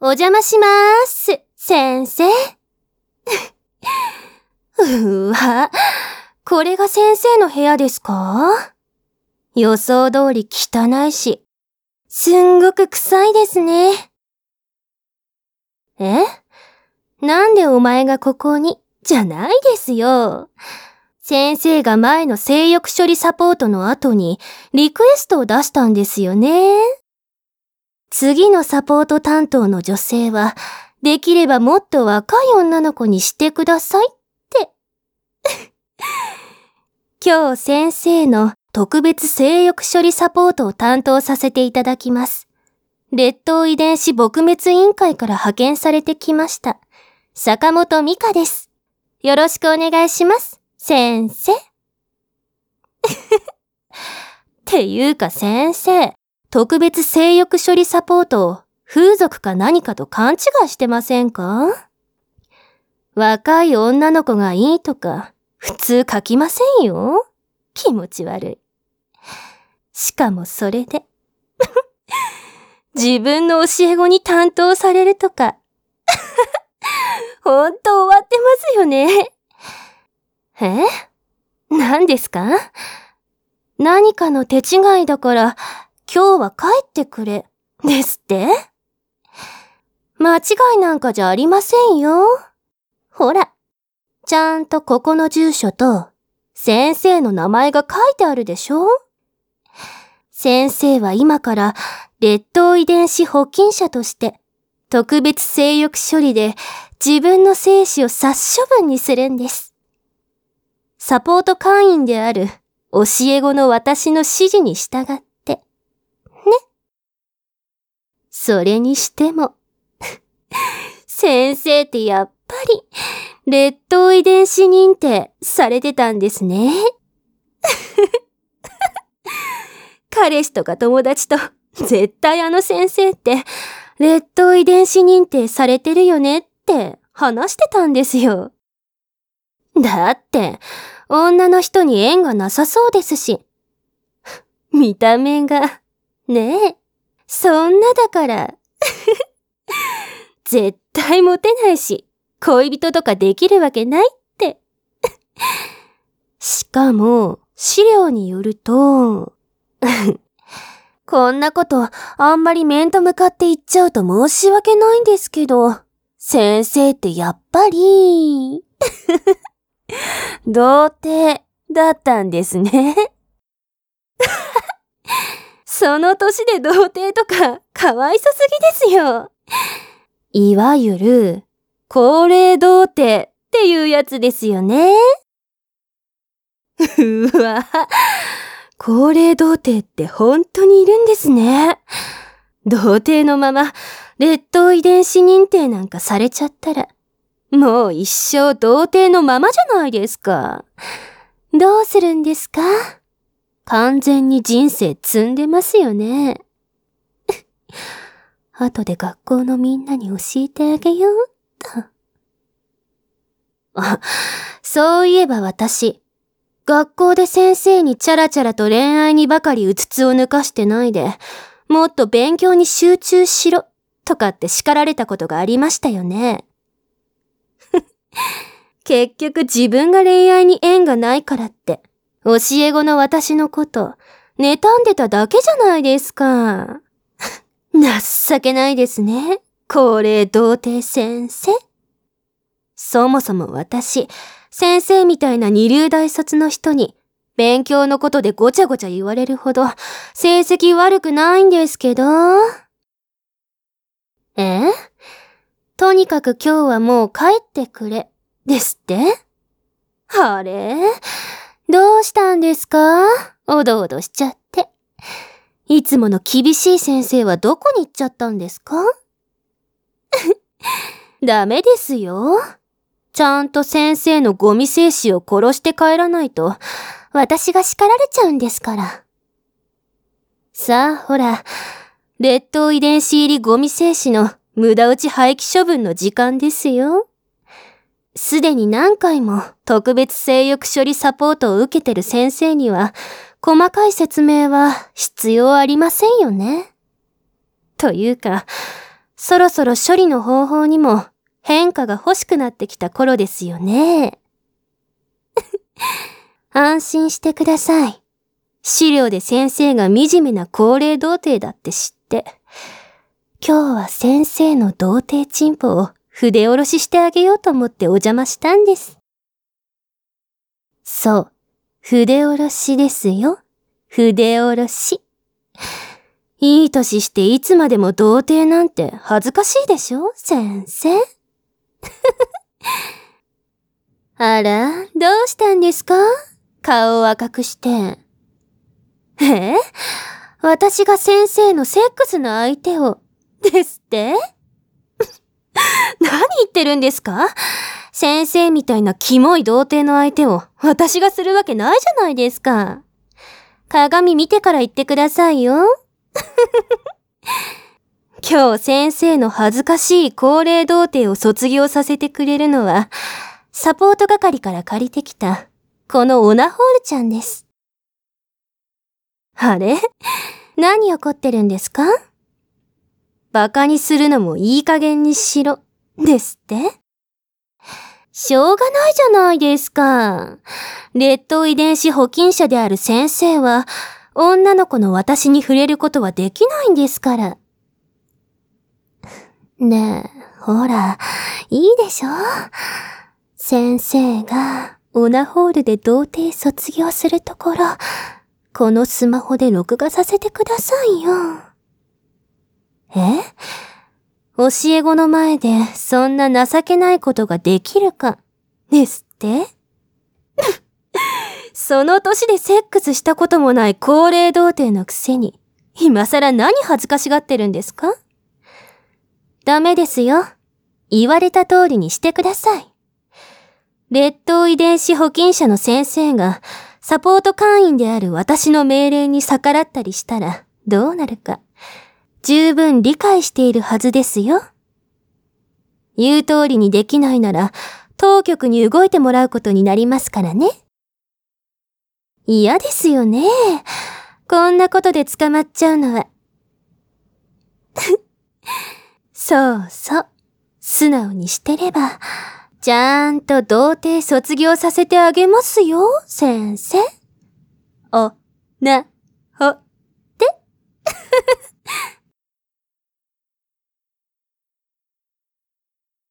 お邪魔しまーす、先生。これが先生の部屋ですか？予想通り汚いし、すんごく臭いですね。なんでお前がここに、じゃないですよ。先生が前の性欲処理サポートの後にリクエストを出したんですよね。次のサポート担当の女性は、できればもっと若い女の子にしてくださいって。今日先生の特別性欲処理サポートを担当させていただきます。劣等遺伝子撲滅委員会から派遣されてきました。坂本美香です。よろしくお願いします、先生。っていうか先生、特別性欲処理サポートを風俗か何かと勘違いしてませんか？若い女の子がいいとか、普通書きませんよ。気持ち悪い。しかもそれで、自分の教え子に担当されるとか、ほんと終わってますよね。何ですか？何かの手違いだから、今日は帰ってくれ、ですって？間違いなんかじゃありませんよ。ほら、ちゃんとここの住所と、先生の名前が書いてあるでしょ？先生は今から、劣等遺伝子保菌者として、特別性欲処理で自分の精子を殺処分にするんです。サポート会員である教え子の私の指示に従って、ね。それにしても、先生ってやっぱり、劣等遺伝子認定されてたんですね。彼氏とか友達と、絶対あの先生って、劣等遺伝子認定されてるよねって話してたんですよ。だって、女の人に縁がなさそうですし。見た目が、ねえ、そんなだから。絶対モテないし、恋人とかできるわけないって。しかも、資料によると、こんなことあんまり面と向かって言っちゃうと申し訳ないんですけど、先生ってやっぱり、童貞だったんですね。その年で童貞とかかわいそすぎですよ。いわゆる、高齢童貞っていうやつですよね。うわ、高齢童貞って本当にいるんですね。童貞のまま、劣等遺伝子認定なんかされちゃったら、もう一生童貞のままじゃないですか。どうするんですか？完全に人生積んでますよね。後で学校のみんなに教えてあげようっと。そういえば私、学校で先生にチャラチャラと恋愛にばかりうつつを抜かしてないで、もっと勉強に集中しろ、とかって叱られたことがありましたよね。結局自分が恋愛に縁がないからって、教え子の私のこと、妬んでただけじゃないですか。情けないですね、高齢童貞先生。そもそも私、先生みたいな二流大卒の人に、勉強のことでごちゃごちゃ言われるほど、成績悪くないんですけど。とにかく今日はもう帰ってくれ、ですって？あれ？どうしたんですか？おどおどしちゃって。いつもの厳しい先生はどこに行っちゃったんですか？ダメですよ。ちゃんと先生のゴミ精子を殺して帰らないと、私が叱られちゃうんですから。さあ、ほら、劣等遺伝子入りゴミ精子の無駄打ち廃棄処分の時間ですよ。すでに何回も特別性欲処理サポートを受けてる先生には、細かい説明は必要ありませんよね。というか、 そろそろ処理の方法にも変化が欲しくなってきた頃ですよね。安心してください。資料で先生が惨めな高齢童貞だって知って、今日は先生の童貞チンポを筆下ろししてあげようと思ってお邪魔したんです。そう、筆下ろしですよ。筆下ろし。いい歳していつまでも童貞なんて恥ずかしいでしょ、先生。あら、どうしたんですか？顔を赤くして。私が先生のセックスの相手を、ですって何言ってるんですか？先生みたいなキモい童貞の相手を私がするわけないじゃないですか。鏡見てから言ってくださいよ。今日先生の恥ずかしい高齢童貞を卒業させてくれるのは、サポート係から借りてきた、このオナホールちゃんです。あれ？何怒ってるんですか？バカにするのもいい加減にしろ、ですって？しょうがないじゃないですか。劣等遺伝子保菌者である先生は、女の子の私に触れることはできないんですから。ねえ、ほら、いいでしょ？先生がオナホールで童貞卒業するところ、このスマホで録画させてくださいよ。教え子の前でそんな情けないことができるか、ですってその年でセックスしたこともない高齢童貞のくせに、今更何恥ずかしがってるんですか？ダメですよ。言われた通りにしてください。劣等遺伝子保菌者の先生が、サポート会員である私の命令に逆らったりしたらどうなるか、十分理解しているはずですよ。言う通りにできないなら、当局に動いてもらうことになりますからね。嫌ですよね。こんなことで捕まっちゃうのは。そうそう。素直にしてれば、ちゃんと童貞卒業させてあげますよ、先生。お、な、ほ、って。